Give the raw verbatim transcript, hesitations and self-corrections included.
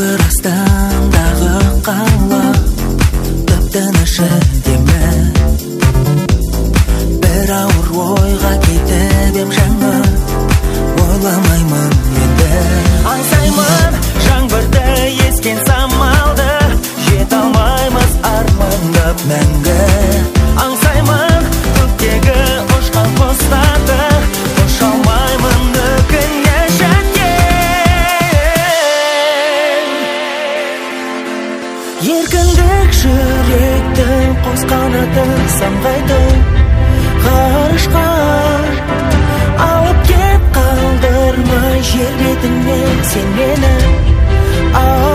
бір астамдағы қала тып-тыныш әдемі, бір ауыр ойға кетіп ем жаңа, ойламаймын енді. Аңсаймын жаңбырды ескен самалды, жете алмаймыз армандап мәңгі. Аңсаймын көктегі ұшқан құстарды, ұша алмаймын өкінешектен. Еркіндік жүректің қос қанаты самғайды ғарышқа, алып кет қалдырмай жер бетінен сен мені.